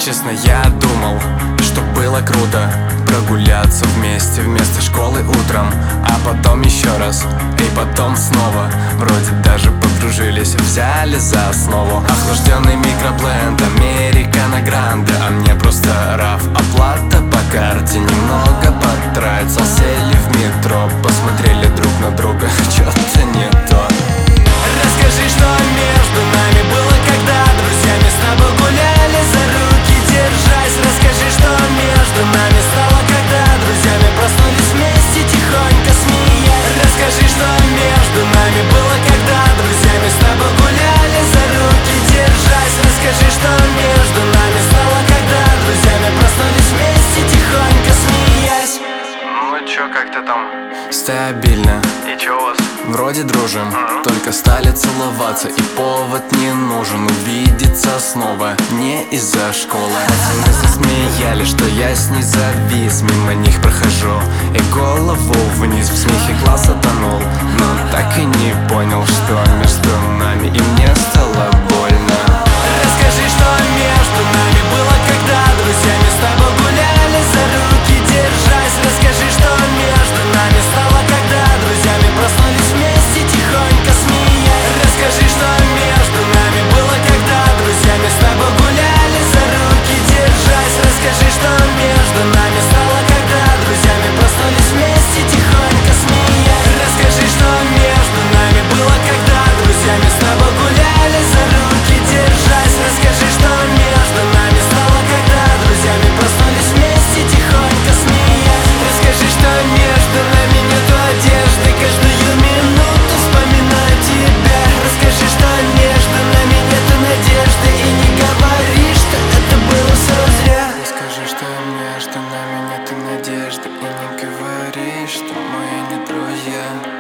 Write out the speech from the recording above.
Честно, я думал, что было круто прогуляться вместе вместо школы утром, а потом еще раз, и потом снова. Вроде даже подружились, взяли за основу охлажденный микробленд, американо гранде. А мне просто раф, оплата по карте. Немного потратил, сели в метро, посмотрели друг на друга, что-то не то. Расскажи, что между нами было, когда друзьями с тобой гуляли, за руки держась. Расскажи, что между нами стало, когда друзьями проснулись вместе, тихонько смеясь. Расскажи, что между нами было, когда друзьями с тобой гуляли, за руки держась. Расскажи, что между нами стало, когда друзьями проснулись вместе, тихонько смеясь. Ну чё, как ты там? Стабильно. И чё у вас? Вроде дружим, только стали целоваться, и повод не нужен увидеться снова, не из-за школы. Пацаны засмеялись, что я с ней завис, мимо них прохожу и голову вниз, в смехе глаз утонул, но так и не понял, что между нами, и мне стало больно. Расскажи, что между нами было, когда друзьями с тобой гуляли, за руки держась. Расскажи, что между нами стало, когда друзьями проснулись вместе, тихонько смеясь. Расскажи, что между нами было, когда друзьями с тобой гуляли, за руки держась. Расскажи, что между нами стало, когда друзьями проснулись вместе, тихонько смеясь. Расскажи, что между нами было, когда друзьями с тобой гуляли, за руки держась. Расскажи, что между нами стало, когда друзьями проснулись вместе, тихонько смеясь. Расскажи, что между нами нету одежды, каждую минуту вспоминаю тебя. Расскажи, что между нами нету надежды, и не говори, что это было все зря. Расскажи, что между нами нету надежды, и не говори, что мы не друзья.